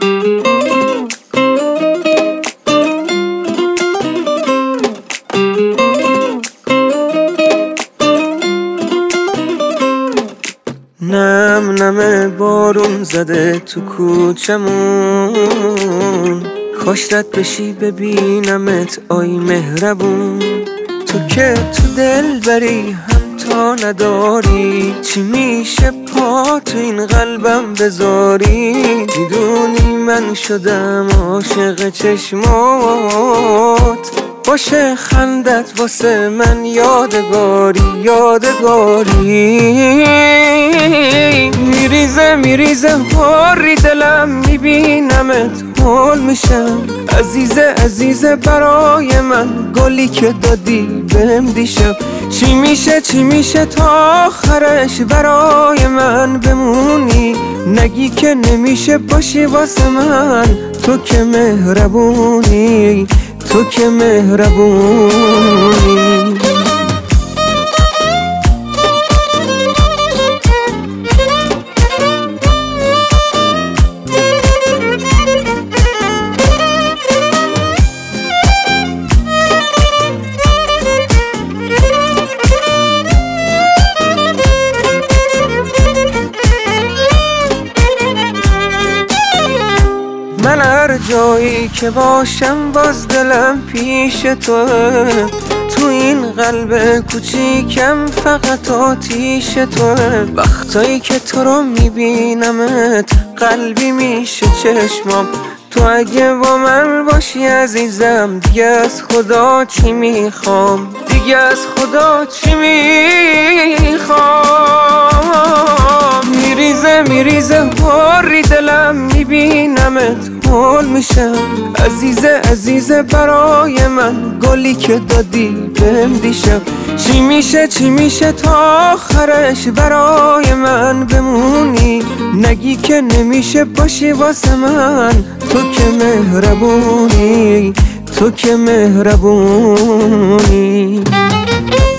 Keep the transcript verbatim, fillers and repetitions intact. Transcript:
نم نم بارون زده تو کوچمون، کاش رد بشی ببینمت آی مهربون. تو که تو دل بری حتی نداری، چی میشه پا تو این قلبم بذاری؟ میدونی من شدم عاشق چشمات، باشه خندت واسه من یادگاری یادگاری. میریزه میریزه حالی دلم، میبینمت حال میشم. عزیزه عزیزه برای من گلی که دادی بهم دیشب. چی میشه چی میشه تا آخرش برای من بمونی؟ نگی که نمیشه باشی واسه من، تو که مهربونی تو که مهربونی. من هر جایی که باشم باز دلم پیش توه، تو این قلب کوچیکم فقط آتیش توه. وقتایی که تو رو میبینمت قلبی میشه چشمام. تو اگه با من باشی عزیزم، دیگه از خدا چی میخوام؟ دیگه از خدا چی میخوام؟ میریزه میریزه حالی دلم، میبینمت حال میشم. عزیزه عزیزه برای من گلی که دادی بهم دیشب. چی میشه چی میشه تا آخرش برای من بمونی؟ نگی که نمیشه باشی واسه من، تو که مهربونی تو که مهربونی.